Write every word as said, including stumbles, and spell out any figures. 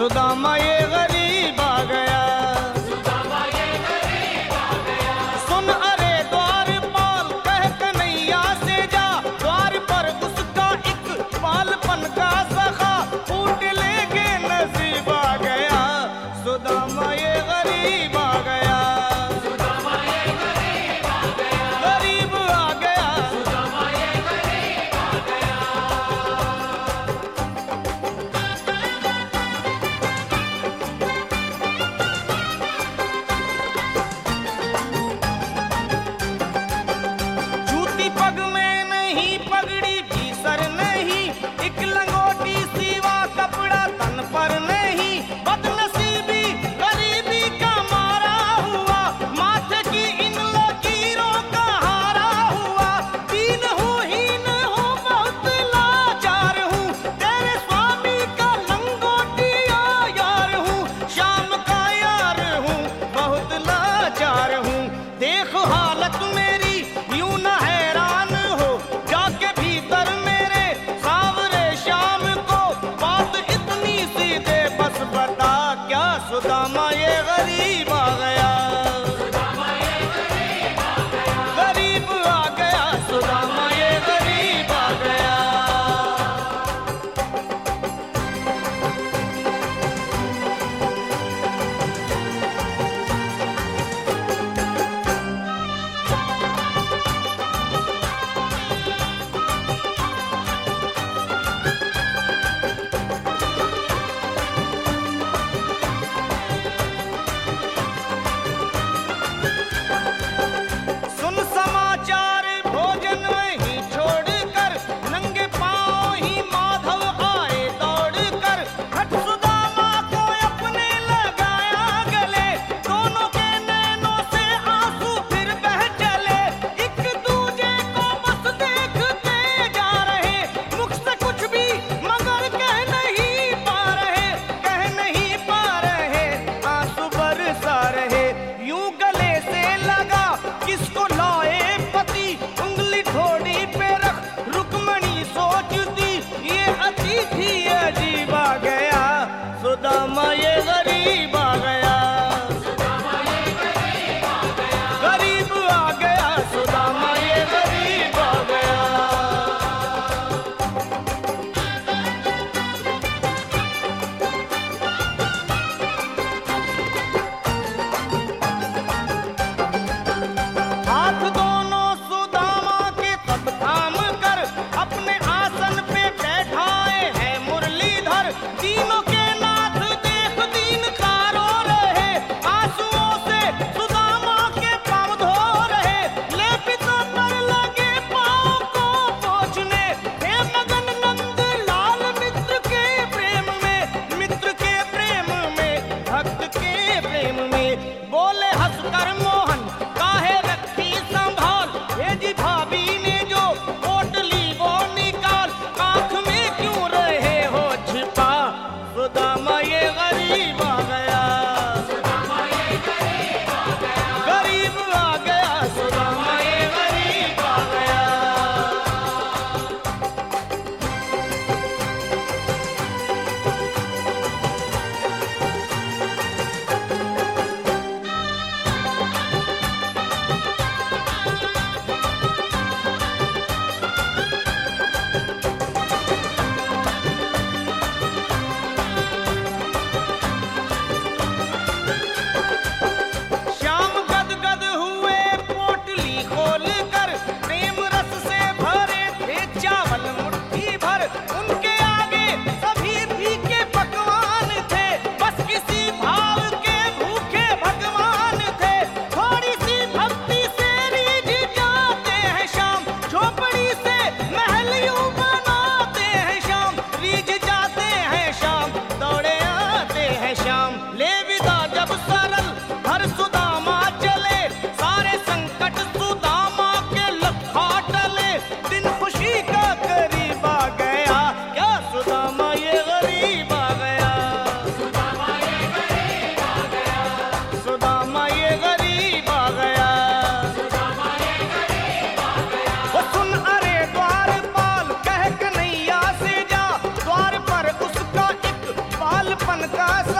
सुदामा ये गरीब आ गया, सुदामा ये गरीब आ गया। सुन अरे द्वारपाल कह कन्हैया से जा, द्वार पर उसका एक बालपन का सखा फूट लेके नसीब आ गया, सुदामा ये गरीब आ गया, सुदामा ये गरीब आ गया, गरीब आ गया, सुदामा ये गरीब आ गया। जूती पग में नहीं, पगड़ी भी सर नहीं, एक लंगोटी सीवा कपड़ा तन पर नहीं, बदनसीबी गरीबी का मारा हुआ, माथे की इन लकीरों का हारा हुआ। दीन हूँ हीन हूँ बहुत लाचार हूँ, तेरे स्वामी का लंगोटिया यार हूँ, शाम का यार हूँ बहुत लाचार हूँ। देख हालत मेरी यूं न हैरान हो, जाके भीतर मेरे सावरे शाम को बात इतनी सी दे बस बता, क्या सुदामा ये गरीब आ गया, सुदामा ये गरीब आ गया, गरीब आ गया, सुदामा ये गरीब आ गया। सुन समाचार भोजन वहीं छोड़कर, नंगे पांव ही माधव आए दौड़कर, हट सुदामा को अपने लगाया गले, दोनों के नैनों से आंसू फिर बह चले, एक दूजे को बस देखते जा रहे, मुख से कुछ भी मगर कह नहीं पा रहे, कह नहीं पा रहे, आंसू बरसा रहे। यूं गले से लगा किसको लाए पति, उंगली ठोड़ी पे रख रुक्मणी सोचती, ये अतिथि अजीब आ गया, सुदामा ये गरीब आ गया, सुदामा ये गरीब आ गया, गरीब आ गया, सुदामा ये गरीब आ गया। हाथ दोनों सुदामा के तब थाम कर, अपने आसन पे बैठाए हैं मुरलीधर, तीनों के नाथ देख दीन कारो रहे, आंसुओं से सुदामा के पांव धो रहे, लेपितों पर लगे पांव को पोंछने, हे मगन नंद लाल मित्र के प्रेम में, मित्र के प्रेम में, भक्त के प्रेम में। बोले हंसकर मोहन काहे रखी संभाल, हे जी भाभी ने जो पोटली वो निकाल, आंख में क्यों रहे हो छिपा, सुदामा ये गरीब आ गया, सुदामा ये गरीब आ गया, गरीब आ गया, सुदामा ये गरीब आ गया। ऐसा